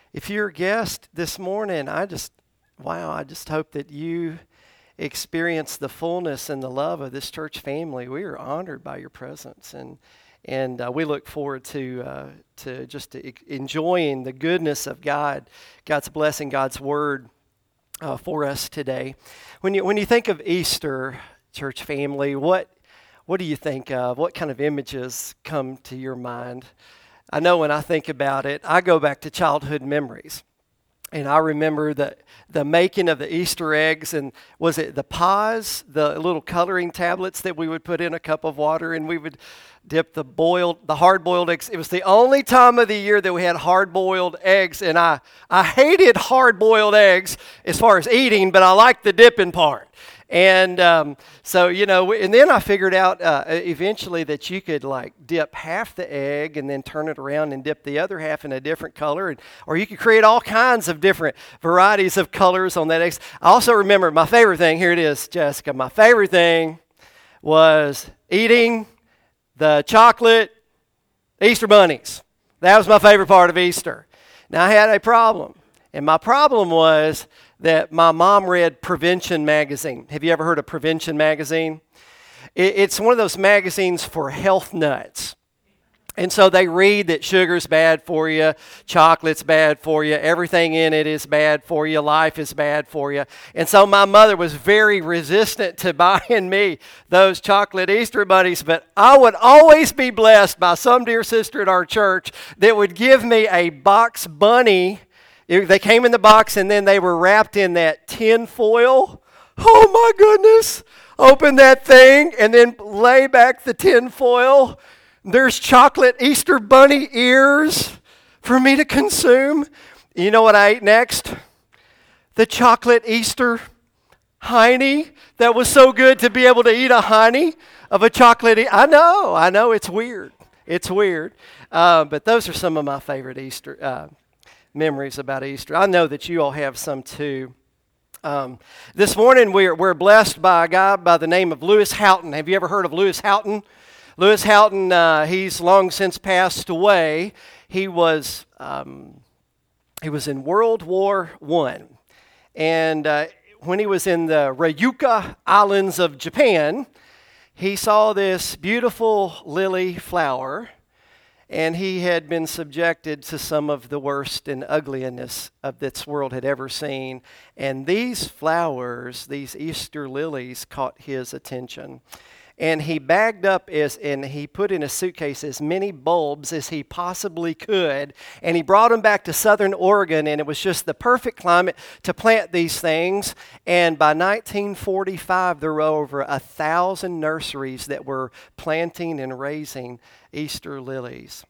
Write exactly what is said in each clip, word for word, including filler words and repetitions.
If you're a guest this morning, I just, wow, I just hope that you experience the fullness and the love of this church family. We are honored by your presence, and and uh, we look forward to uh, to just to enjoying the goodness of God, God's blessing, God's word uh, for us today. When you when you think of Easter, church family, what what do you think of? What kind of images come to your mind? I know when I think about it, I go back to childhood memories. And I remember the, the making of the Easter eggs, and was it the pies, the little coloring tablets that we would put in a cup of water, and we would dip the boiled, the hard-boiled eggs. It was the only time of the year that we had hard-boiled eggs, and I, I hated hard-boiled eggs as far as eating, but I liked the dipping part. And um, so, you know, and then I figured out uh, eventually that you could like dip half the egg and then turn it around and dip the other half in a different color. And, or you could create all kinds of different varieties of colors on that egg. I also remember my favorite thing, here it is, Jessica, my favorite thing was eating the chocolate Easter bunnies. That was my favorite part of Easter. Now, I had a problem, and my problem was that my mom read Prevention Magazine. Have you ever heard of Prevention Magazine? It's one of those magazines for health nuts. And so they read that sugar's bad for you, chocolate's bad for you, everything in it is bad for you, life is bad for you. And so my mother was very resistant to buying me those chocolate Easter bunnies, but I would always be blessed by some dear sister at our church that would give me a box bunny. They came in the box, and then they were wrapped in that tin foil. Oh, my goodness. Open that thing and then lay back the tin foil. There's chocolate Easter bunny ears for me to consume. You know what I ate next? The chocolate Easter hiney. That was so good to be able to eat a hiney of a chocolate. E- I know, I know, it's weird. It's weird. Uh, but those are some of my favorite Easter uh memories about Easter. I know that you all have some too. Um, this morning we're we're blessed by a guy by the name of Lewis Houghton. Have you ever heard of Lewis Houghton? Lewis Houghton, uh, he's long since passed away. He was um, he was in World War One, and uh, when he was in the Ryukyu Islands of Japan, he saw this beautiful lily flower. And he had been subjected to some of the worst and ugliness of this world had ever seen. And these flowers, these Easter lilies, caught his attention. And he bagged up as, and he put in a suitcase as many bulbs as he possibly could. And he brought them back to Southern Oregon, and it was just the perfect climate to plant these things. And by nineteen forty-five, there were over a thousand nurseries that were planting and raising Easter lilies.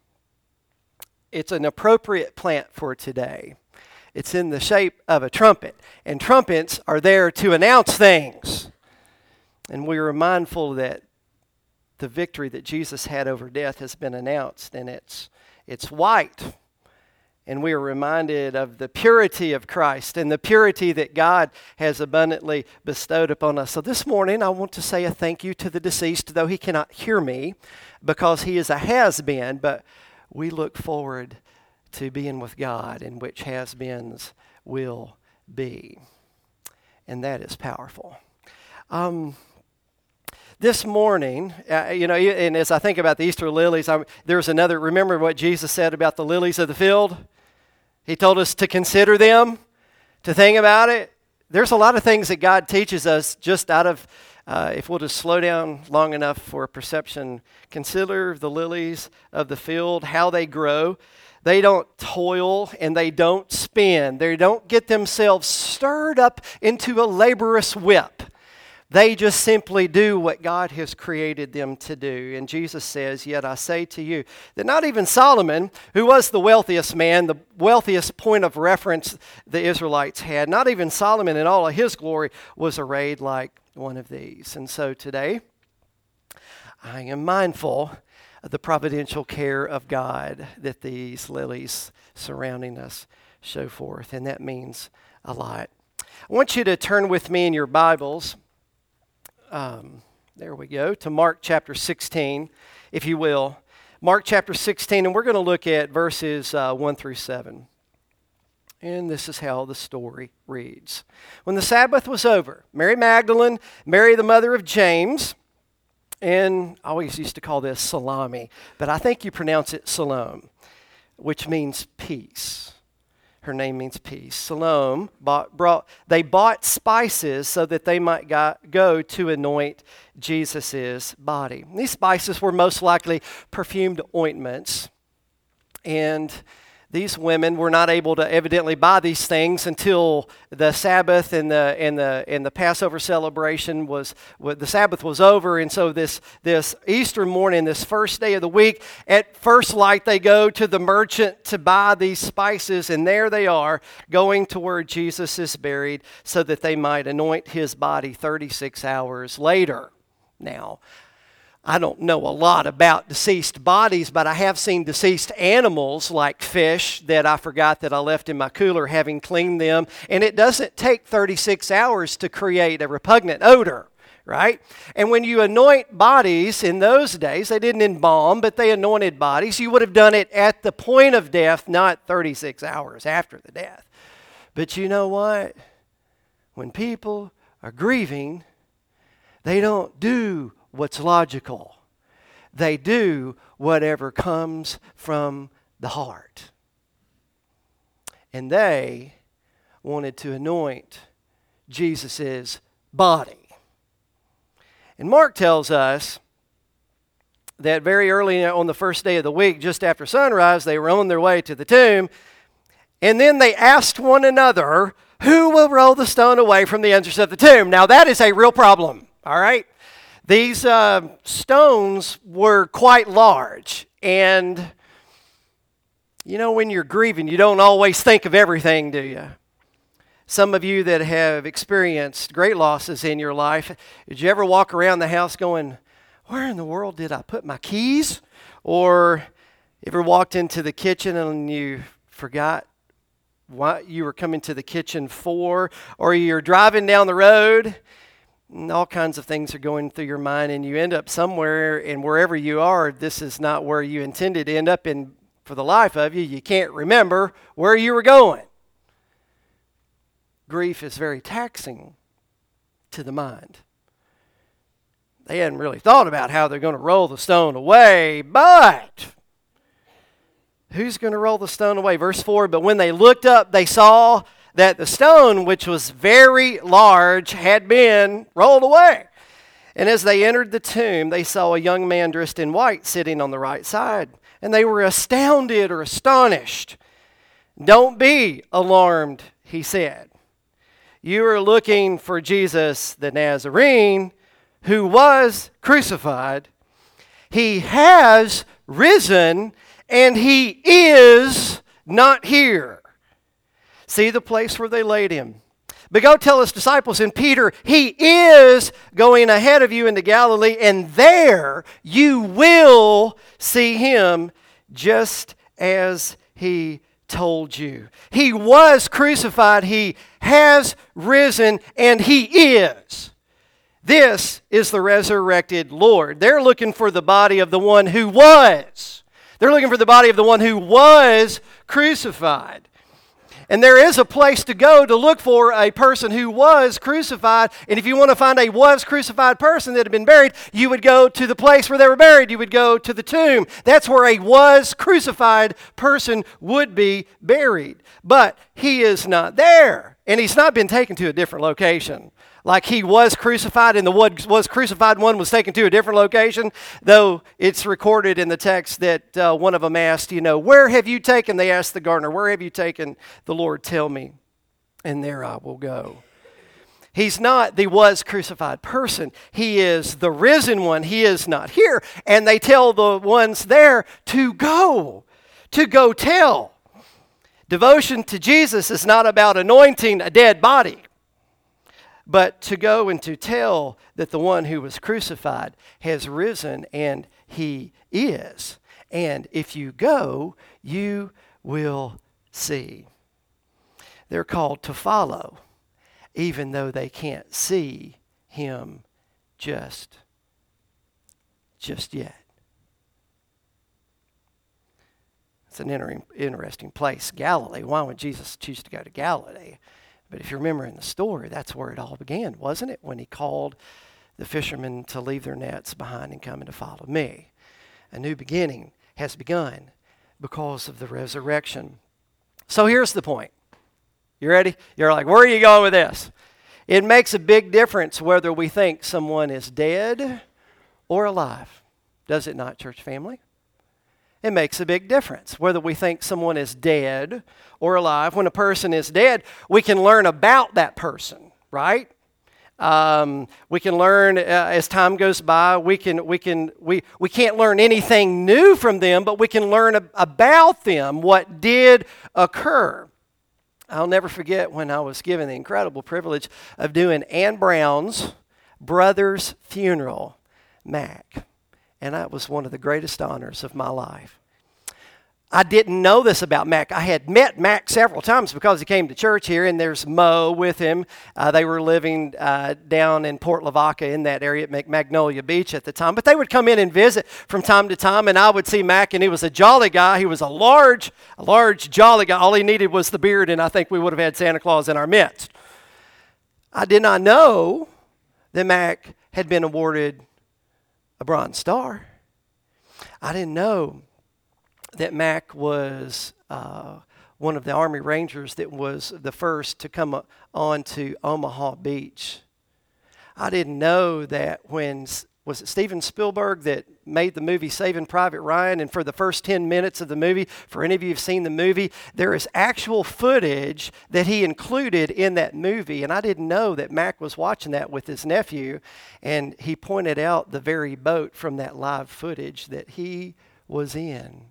It's an appropriate plant for today. It's in the shape of a trumpet, and trumpets are there to announce things. And we are mindful that the victory that Jesus had over death has been announced, and it's it's white. And we are reminded of the purity of Christ and the purity that God has abundantly bestowed upon us. So this morning, I want to say a thank you to the deceased, though he cannot hear me because he is a has-been, but we look forward to being with God, in which has-beens will be. And that is powerful. Um, This morning, uh, you know, and as I think about the Easter lilies, I'm, there's another, remember what Jesus said about the lilies of the field? He told us to consider them, to think about it. There's a lot of things that God teaches us just out of, uh, if we'll just slow down long enough for perception. Consider the lilies of the field, how they grow. They don't toil and they don't spin. They don't get themselves stirred up into a laborious whip. They just simply do what God has created them to do. And Jesus says, yet I say to you, that not even Solomon, who was the wealthiest man, the wealthiest point of reference the Israelites had, not even Solomon in all of his glory was arrayed like one of these. And so today, I am mindful of the providential care of God that these lilies surrounding us show forth. And that means a lot. I want you to turn with me in your Bibles. Um, there we go, to Mark chapter sixteen, if you will. Mark chapter sixteen, and we're going to look at verses uh, one through seven. And this is how the story reads. When the Sabbath was over, Mary Magdalene, Mary the mother of James, and I always used to call this salami, but I think you pronounce it Salome, which means peace. Her name means peace. Salome bought, brought, they bought spices so that they might got, go to anoint Jesus' body. These spices were most likely perfumed ointments, and these women were not able to evidently buy these things until the Sabbath and the and the and the Passover celebration was, the Sabbath was over, and so this this Easter morning, this first day of the week, at first light they go to the merchant to buy these spices, and there they are going to where Jesus is buried, so that they might anoint his body thirty-six hours later. Now, I don't know a lot about deceased bodies, but I have seen deceased animals like fish that I forgot that I left in my cooler having cleaned them. And it doesn't take thirty-six hours to create a repugnant odor, right? And when you anoint bodies in those days, they didn't embalm, but they anointed bodies. You would have done it at the point of death, not thirty-six hours after the death. But you know what? When people are grieving, they don't do what's logical. They do whatever comes from the heart. And they wanted to anoint Jesus' body. And Mark tells us that very early on the first day of the week, just after sunrise, they were on their way to the tomb. And then they asked one another, who will roll the stone away from the entrance of the tomb? Now that is a real problem, all right? These uh, stones were quite large, and you know, when you're grieving, you don't always think of everything, do you? Some of you that have experienced great losses in your life, did you ever walk around the house going, where in the world did I put my keys? Or ever walked into the kitchen and you forgot what you were coming to the kitchen for? Or you're driving down the road, and all kinds of things are going through your mind, and you end up somewhere, and wherever you are, this is not where you intended to end up in for the life of you. You can't remember where you were going. Grief is very taxing to the mind. They hadn't really thought about how they're going to roll the stone away, but who's going to roll the stone away? Verse four, but when they looked up, they saw that the stone, which was very large, had been rolled away. And as they entered the tomb, they saw a young man dressed in white sitting on the right side. And they were astounded or astonished. Don't be alarmed, he said. You are looking for Jesus the Nazarene, who was crucified. He has risen, and he is not here. See the place where they laid him. But go tell his disciples and Peter, he is going ahead of you into Galilee, and there you will see him just as he told you. He was crucified, he has risen, and he is. This is the resurrected Lord. They're looking for the body of the one who was. They're looking for the body of the one who was crucified. And there is a place to go to look for a person who was crucified. And if you want to find a was crucified person that had been buried, you would go to the place where they were buried. You would go to the tomb. That's where a was crucified person would be buried. But he is not there. And he's not been taken to a different location. Like he was crucified and the was crucified one was taken to a different location, though it's recorded in the text that uh, one of them asked, you know, where have you taken, they asked the gardener, where have you taken the Lord? Tell me, and there I will go. He's not the was crucified person. He is the risen one. He is not here. And they tell the ones there to go, to go tell. Devotion to Jesus is not about anointing a dead body, but to go and to tell that the one who was crucified has risen, and he is. And if you go, you will see. They're called to follow, even though they can't see him just, just yet. It's an inter- interesting place, Galilee. Why would Jesus choose to go to Galilee? But if you remember in the story, that's where it all began, wasn't it? When he called the fishermen to leave their nets behind and come and to follow me. A new beginning has begun because of the resurrection. So here's the point. You ready? You're like, where are you going with this? It makes a big difference whether we think someone is dead or alive. Does it not, church family? It makes a big difference whether we think someone is dead or alive. When a person is dead, we can learn about that person, right? Um, we can learn uh, as time goes by. We can we can we we can't learn anything new from them, but we can learn ab- about them, what did occur. I'll never forget when I was given the incredible privilege of doing Ann Brown's brother's funeral, Mac. And that was one of the greatest honors of my life. I didn't know this about Mac. I had met Mac several times because he came to church here, and there's Mo with him. Uh, they were living uh, down in Port Lavaca in that area at Magnolia Beach at the time. But they would come in and visit from time to time, and I would see Mac, and he was a jolly guy. He was a large, a large, jolly guy. All he needed was the beard, and I think we would have had Santa Claus in our midst. I did not know that Mac had been awarded a Bronze Star. I didn't know that Mac was uh, one of the Army Rangers that was the first to come on to Omaha Beach. I didn't know that when, was it Steven Spielberg that made the movie Saving Private Ryan, and for the first ten minutes of the movie, for any of you who've seen the movie, there is actual footage that he included in that movie, and I didn't know that Mac was watching that with his nephew, and he pointed out the very boat from that live footage that he was in.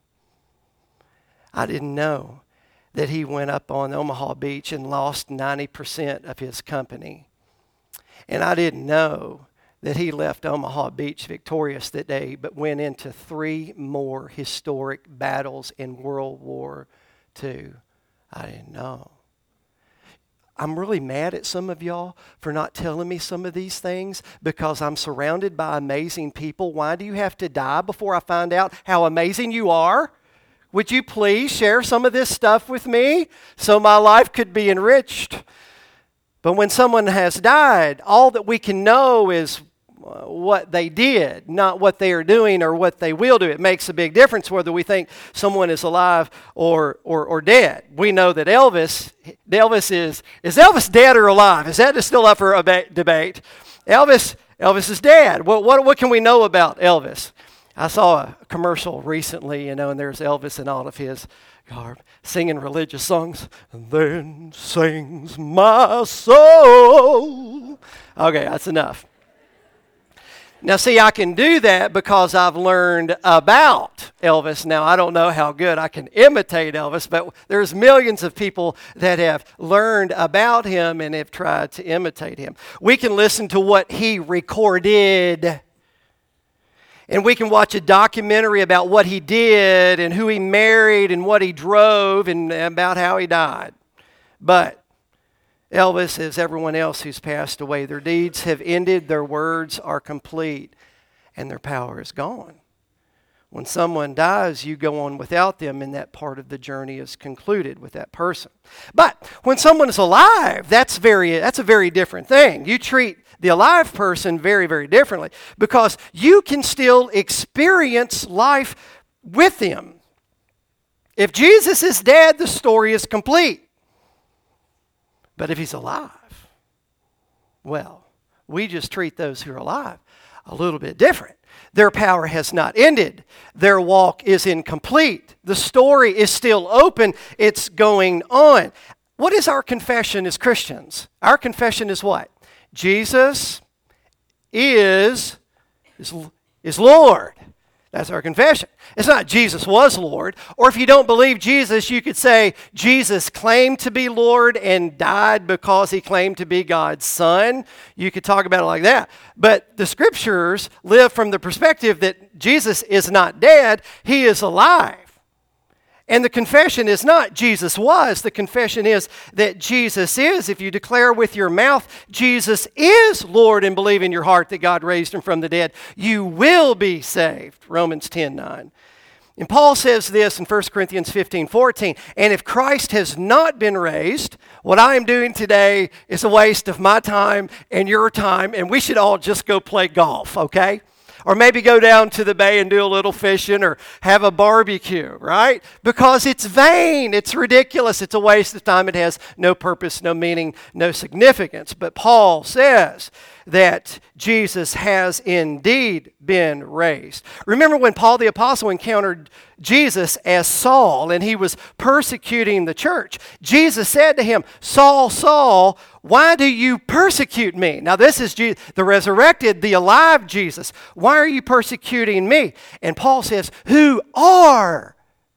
I didn't know that he went up on Omaha Beach and lost ninety percent of his company. And I didn't know that he left Omaha Beach victorious that day, but went into three more historic battles in World War Two. I didn't know. I'm really mad at some of y'all for not telling me some of these things because I'm surrounded by amazing people. Why do you have to die before I find out how amazing you are? Would you please share some of this stuff with me so my life could be enriched? But when someone has died, all that we can know is what they did, not what they are doing or what they will do. It makes a big difference whether we think someone is alive or or, or dead. We know that Elvis, Elvis is, is Elvis dead or alive? Is that still up for a ba- debate? Elvis, Elvis is dead. What, what, what can we know about Elvis? I saw a commercial recently, you know, and there's Elvis in all of his garb singing religious songs. And then sings my soul. Okay, that's enough. Now, see, I can do that because I've learned about Elvis. Now, I don't know how good I can imitate Elvis, but there's millions of people that have learned about him and have tried to imitate him. We can listen to what he recorded, and we can watch a documentary about what he did and who he married and what he drove and about how he died. But Elvis, as everyone else who's passed away, their deeds have ended, their words are complete, and their power is gone. When someone dies, you go on without them, and that part of the journey is concluded with that person. But when someone is alive, that's very that's a very different thing. You treat the alive person very, very differently because you can still experience life with them. If Jesus is dead, the story is complete. But if he's alive, well, we just treat those who are alive a little bit different. Their power has not ended. Their walk is incomplete. The story is still open. It's going on. What is our confession as Christians? Our confession is what? Jesus is, is, is Lord. That's our confession. It's not Jesus was Lord. Or if you don't believe Jesus, you could say Jesus claimed to be Lord and died because he claimed to be God's Son. You could talk about it like that. But the Scriptures live from the perspective that Jesus is not dead, he is alive. And the confession is not Jesus was. The confession is that Jesus is. If you declare with your mouth Jesus is Lord and believe in your heart that God raised him from the dead, you will be saved. Romans ten nine. And Paul says this in First Corinthians fifteen fourteen, and if Christ has not been raised, what I am doing today is a waste of my time and your time, and we should all just go play golf, okay? Or maybe go down to the bay and do a little fishing or have a barbecue, right? Because it's vain, it's ridiculous, it's a waste of time, it has no purpose, no meaning, no significance. But Paul says that Jesus has indeed been raised. Remember when Paul the Apostle encountered Jesus as Saul and he was persecuting the church. Jesus said to him, Saul, Saul, why do you persecute me? Now this is Jesus, the resurrected, the alive Jesus. Why are you persecuting me? And Paul says, who are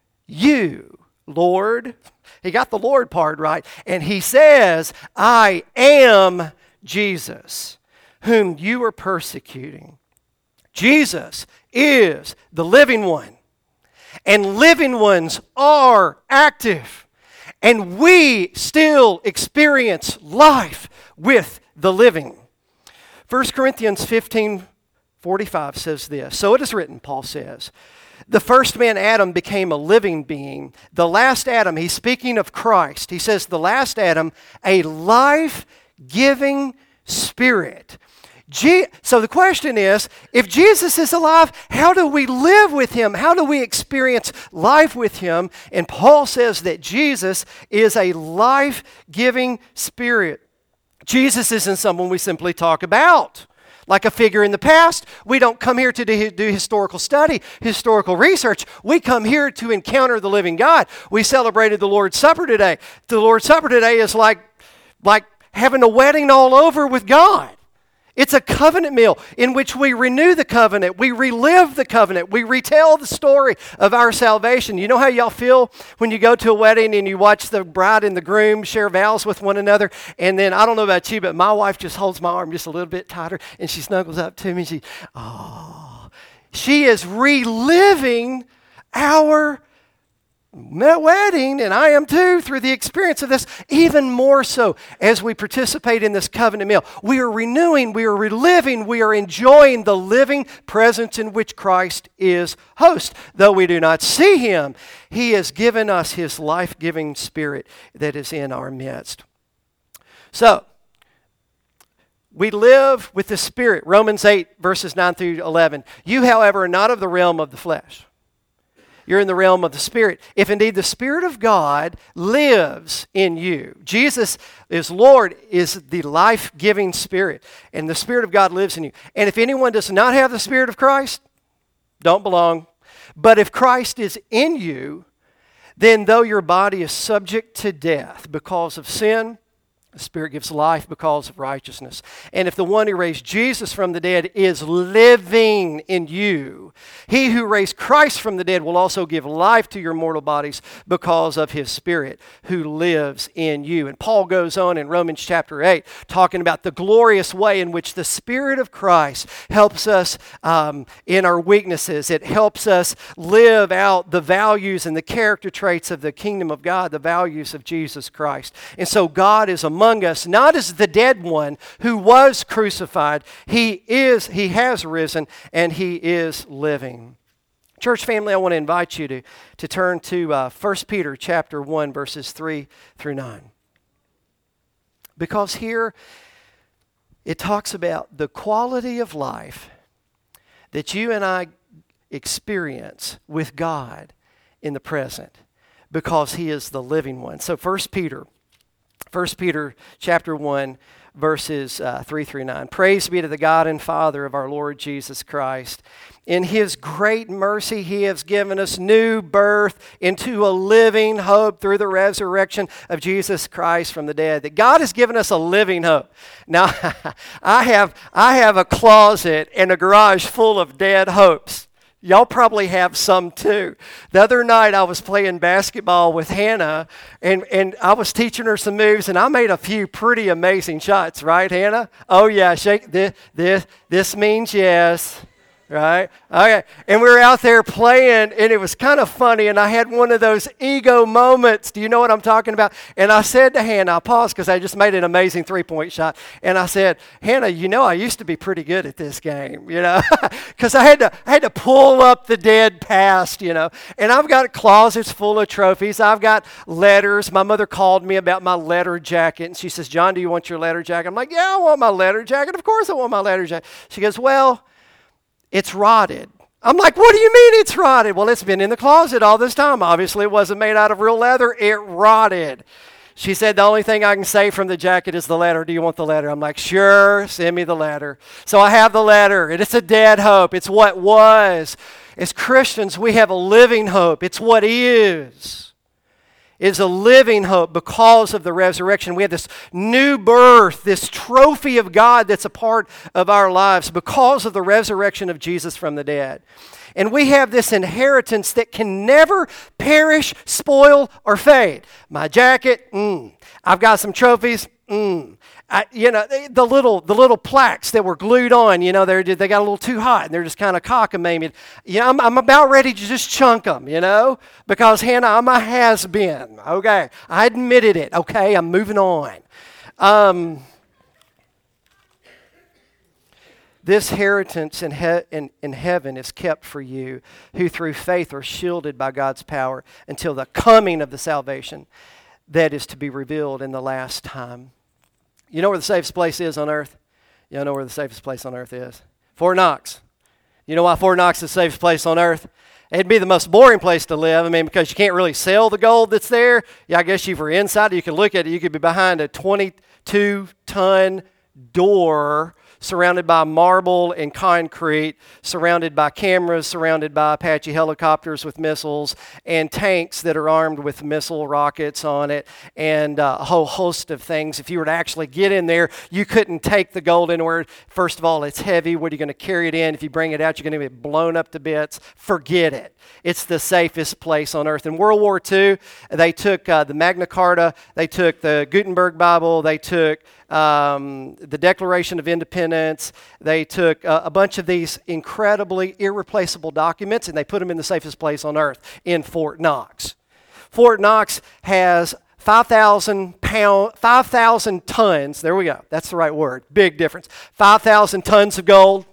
you, Lord? He got the Lord part right. And he says, I am Jesus, whom you are persecuting. Jesus is the living one. And living ones are active. And we still experience life with the living. First Corinthians fifteen forty-five says this. So it is written, Paul says, the first man, Adam, became a living being. The last Adam, he's speaking of Christ. He says the last Adam, a life-giving spirit. Je- so the question is, if Jesus is alive, how do we live with him? How do we experience life with him? And Paul says that Jesus is a life-giving spirit. Jesus isn't someone we simply talk about. Like a figure in the past, we don't come here to do, do historical study, historical research. We come here to encounter the living God. We celebrated the Lord's Supper today. The Lord's Supper today is like, like having a wedding all over with God. It's a covenant meal in which we renew the covenant, we relive the covenant, we retell the story of our salvation. You know how y'all feel when you go to a wedding and you watch the bride and the groom share vows with one another, and then, I don't know about you, but my wife just holds my arm just a little bit tighter, and she snuggles up to me, and she, oh, she is reliving our wedding, and I am too, through the experience of this, even more so as we participate in this covenant meal. We are renewing, we are reliving, we are enjoying the living presence in which Christ is host. Though we do not see him, he has given us his life-giving spirit that is in our midst. So, we live with the Spirit. Romans eight, verses nine through eleven. You, however, are not of the realm of the flesh. You're in the realm of the Spirit. If indeed the Spirit of God lives in you. Jesus is Lord, is the life-giving Spirit. And the Spirit of God lives in you. And if anyone does not have the Spirit of Christ, don't belong. But if Christ is in you, then though your body is subject to death because of sin, the Spirit gives life because of righteousness. And if the one who raised Jesus from the dead is living in you, he who raised Christ from the dead will also give life to your mortal bodies because of his Spirit who lives in you. And Paul goes on in Romans chapter eight talking about the glorious way in which the Spirit of Christ helps us um, in our weaknesses. It helps us live out the values and the character traits of the kingdom of God, the values of Jesus Christ. And so God is among among us, not as the dead one who was crucified. He is, he has risen, and he is living. Church family, I want to invite you to, to turn to uh, First Peter chapter one, verses three through nine. Because here it talks about the quality of life that you and I experience with God in the present, because he is the living one. So First Peter First Peter chapter one, verses uh, three through nine. Praise be to the God and Father of our Lord Jesus Christ. In his great mercy, he has given us new birth into a living hope through the resurrection of Jesus Christ from the dead. That God has given us a living hope. Now, I have, I have a closet and a garage full of dead hopes. Y'all probably have some too. The other night I was playing basketball with Hannah, and, and I was teaching her some moves, and I made a few pretty amazing shots, right, Hannah? Oh yeah, shake this, this, this means yes. Right? Okay. And we were out there playing, and it was kind of funny, and I had one of those ego moments. Do you know what I'm talking about? And I said to Hannah, I paused because I just made an amazing three-point shot, and I said, Hannah, you know I used to be pretty good at this game, you know, because I had to I had to pull up the dead past, you know, and I've got closets full of trophies. I've got letters. My mother called me about my letter jacket, and she says, John, do you want your letter jacket? I'm like, yeah, I want my letter jacket. Of course I want my letter jacket. She goes, well, it's rotted. I'm like, what do you mean it's rotted? Well, it's been in the closet all this time. Obviously, it wasn't made out of real leather. It rotted. She said, the only thing I can say from the jacket is the letter. Do you want the letter? I'm like, sure, send me the letter. So I have the letter, and it's a dead hope. It's what was. As Christians, we have a living hope. It's what is. Is a living hope because of the resurrection. We have this new birth, this trophy of God that's a part of our lives because of the resurrection of Jesus from the dead. And we have this inheritance that can never perish, spoil, or fade. My jacket, mm. I've got some trophies, mm. I, you know, the little the little plaques that were glued on, you know, they they got a little too hot, and they're just kind of cockamamie. You know, I'm, I'm about ready to just chunk them, you know, because, Hannah, I'm a has-been, okay? I admitted it, okay? I'm moving on. Um, this inheritance in, he, in, in heaven is kept for you, who through faith are shielded by God's power until the coming of the salvation that is to be revealed in the last time. You know where the safest place is on earth? You all know where the safest place on earth is? Fort Knox. You know why Fort Knox is the safest place on earth? It'd be the most boring place to live. I mean, because you can't really sell the gold that's there. Yeah, I guess if you're inside, you could look at it. You could be behind a twenty-two ton door surrounded by marble and concrete, surrounded by cameras, surrounded by Apache helicopters with missiles, and tanks that are armed with missile rockets on it, and uh, a whole host of things. If you were to actually get in there, you couldn't take the gold anywhere. First of all, it's heavy. What are you going to carry it in? If you bring it out, you're going to get blown up to bits. Forget it. It's the safest place on earth. In World War Two, they took uh, the Magna Carta, they took the Gutenberg Bible, they took Um, the Declaration of Independence. They took uh, a bunch of these incredibly irreplaceable documents, and they put them in the safest place on earth, in Fort Knox. Fort Knox has five thousand pound, five thousand tons. There we go. That's the right word. Big difference. five thousand tons of gold.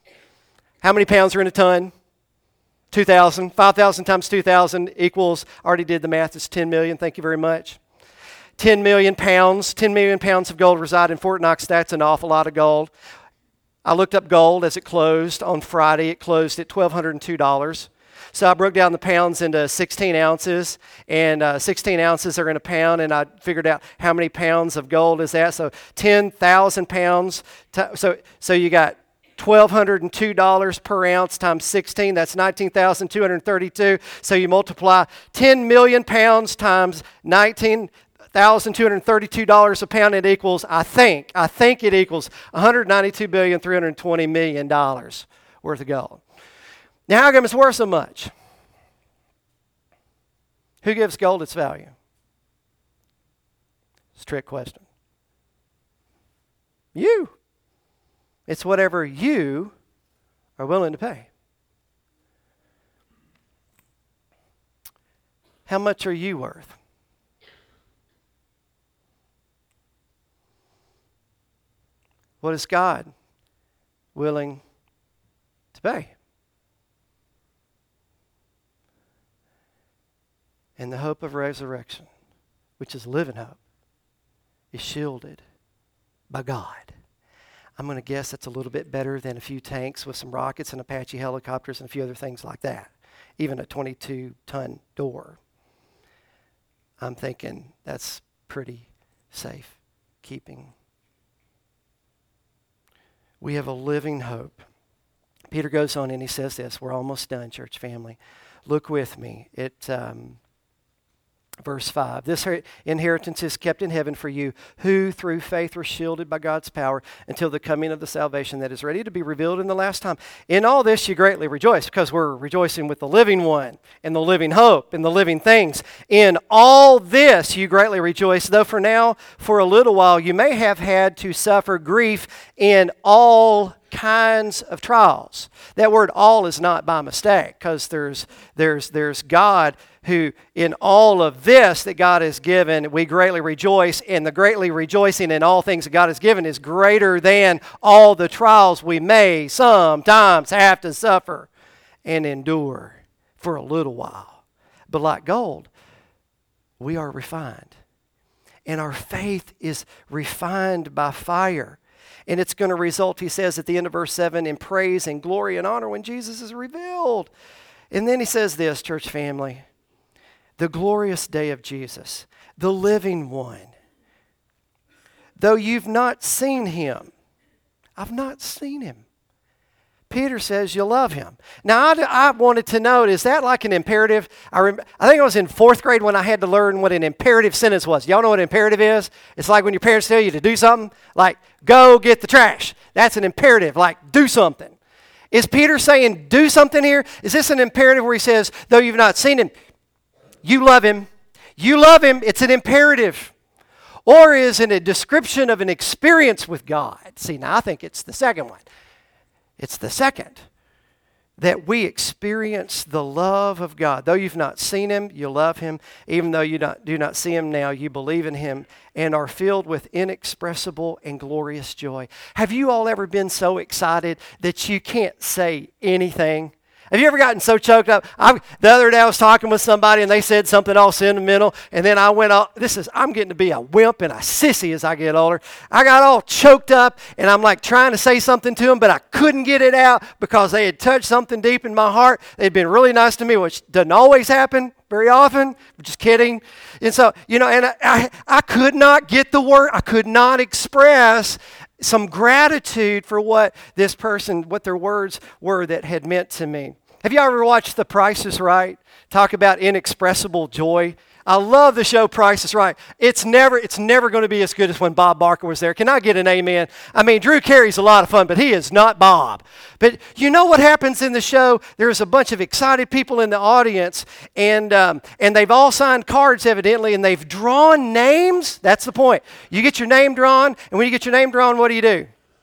How many pounds are in a ton? two thousand. five thousand times two thousand equals, already did the math, it's ten million. Thank you very much. ten million pounds, ten million pounds of gold reside in Fort Knox. That's an awful lot of gold. I looked up gold as it closed on Friday. It closed at one thousand two hundred two dollars. So I broke down the pounds into sixteen ounces, and uh, sixteen ounces are in a pound, and I figured out how many pounds of gold is that. So ten thousand pounds. T- so, so you got one thousand two hundred two dollars per ounce times sixteen, that's nineteen thousand two hundred thirty-two. So you multiply ten million pounds times nineteen one thousand two hundred thirty-two dollars a pound, it equals, I think, I think it equals one hundred ninety-two billion three hundred twenty million dollars worth of gold. Now, how come it's worth so much? Who gives gold its value? It's a trick question. You. It's whatever you are willing to pay. How much are you worth? What is God willing to pay? And the hope of resurrection, which is living hope, is shielded by God. I'm going to guess that's a little bit better than a few tanks with some rockets and Apache helicopters and a few other things like that. Even a twenty-two ton door. I'm thinking that's pretty safe keeping. We have a living hope. Peter goes on and he says this. We're almost done, church family. Look with me at um, verse five. This inheritance is kept in heaven for you, who through faith are shielded by God's power until the coming of the salvation that is ready to be revealed in the last time. In all this you greatly rejoice, because we're rejoicing with the living one and the living hope and the living things. In all this you greatly rejoice, though for now, for a little while, you may have had to suffer grief in all kinds of trials. That word all is not by mistake, because there's there's there's God who in all of this that God has given, we greatly rejoice, and the greatly rejoicing in all things that God has given is greater than all the trials we may sometimes have to suffer and endure for a little while. But like gold, we are refined. And our faith is refined by fire. And it's going to result, he says at the end of verse seven, in praise and glory and honor when Jesus is revealed. And then he says this, church family, the glorious day of Jesus, the living one. Though you've not seen him, I've not seen him. Peter says you love him. Now, I, I wanted to know, is that like an imperative? I, rem, I think I was in fourth grade when I had to learn what an imperative sentence was. Y'all know what an imperative is? It's like when your parents tell you to do something, like go get the trash. That's an imperative, like do something. Is Peter saying do something here? Is this an imperative where he says, though you've not seen him, you love him. You love him. It's an imperative. Or is it a description of an experience with God? See, now I think it's the second one. It's the second, that we experience the love of God. Though you've not seen him, you love him. Even though you not, do not see him now, you believe in him and are filled with inexpressible and glorious joy. Have you all ever been so excited that you can't say anything? Have you ever gotten so choked up? I, the other day I was talking with somebody and they said something all sentimental, and then I went all, this is, I'm getting to be a wimp and a sissy as I get older. I got all choked up and I'm like trying to say something to them, but I couldn't get it out because they had touched something deep in my heart. They'd been really nice to me, which doesn't always happen very often. I'm just kidding. And so, you know, and I, I, I could not get the word, I could not express some gratitude for what this person, what their words were that had meant to me. Have you ever watched The Price is Right? Talk about inexpressible joy. I love the show Price is Right. It's never, it's never going to be as good as when Bob Barker was there. Can I get an amen? I mean, Drew Carey's a lot of fun, but he is not Bob. But you know what happens in the show? There's a bunch of excited people in the audience, and um, and they've all signed cards evidently, and they've drawn names. That's the point. You get your name drawn, and when you get your name drawn, what do you do?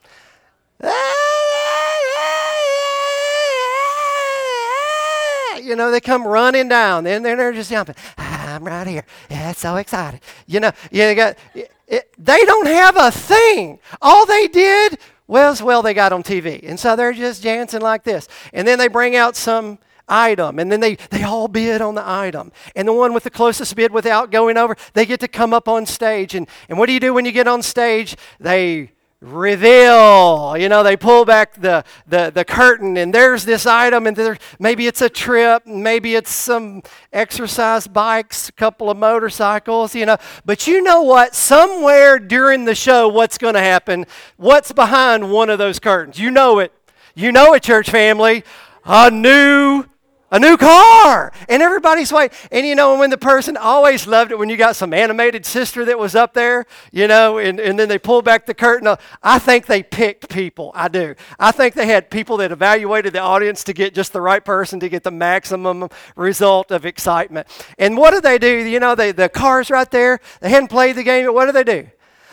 You know, they come running down, and they're just jumping. I'm right here. Yeah, it's so excited. You know, yeah, they got. It, it, they don't have a thing. All they did was, well, they got on T V, and so they're just dancing like this. And then they bring out some item, and then they they all bid on the item. And the one with the closest bid without going over, they get to come up on stage. And and what do you do when you get on stage? They reveal, you know, they pull back the, the, the curtain, and there's this item, and there, maybe it's a trip, maybe it's some exercise bikes, a couple of motorcycles, you know. But you know what? Somewhere during the show, what's going to happen? What's behind one of those curtains? You know it. You know it, church family. A new A new car, and everybody's waiting. And you know, when the person, always loved it when you got some animated sister that was up there, you know, and, and then they pull back the curtain. I think they picked people. I do. I think they had people that evaluated the audience to get just the right person to get the maximum result of excitement. And what do they do? You know, they, the car's right there. They hadn't played the game, but what do they do?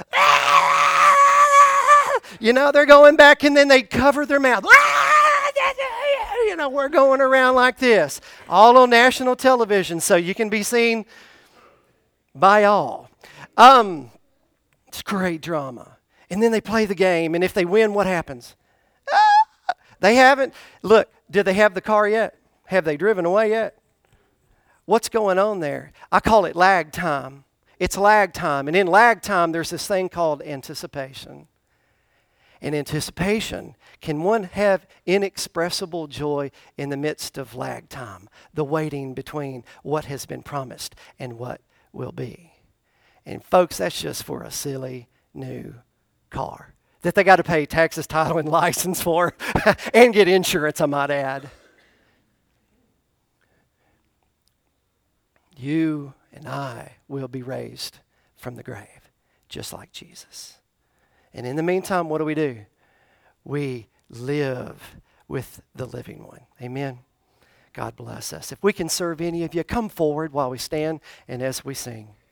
You know, they're going back, and then they cover their mouth. You know, we're going around like this, all on national television, so you can be seen by all. Um, it's great drama. And then they play the game, and if they win, what happens? Ah, they haven't. Look, did they have the car yet? Have they driven away yet? What's going on there? I call it lag time. It's lag time. And in lag time, there's this thing called anticipation. In anticipation, can one have inexpressible joy in the midst of lag time, the waiting between what has been promised and what will be? And folks, that's just for a silly new car that they got to pay taxes, title, and license for and get insurance, I might add. You and I will be raised from the grave, just like Jesus. And in the meantime, what do we do? We live with the living one. Amen. God bless us. If we can serve any of you, come forward while we stand and as we sing.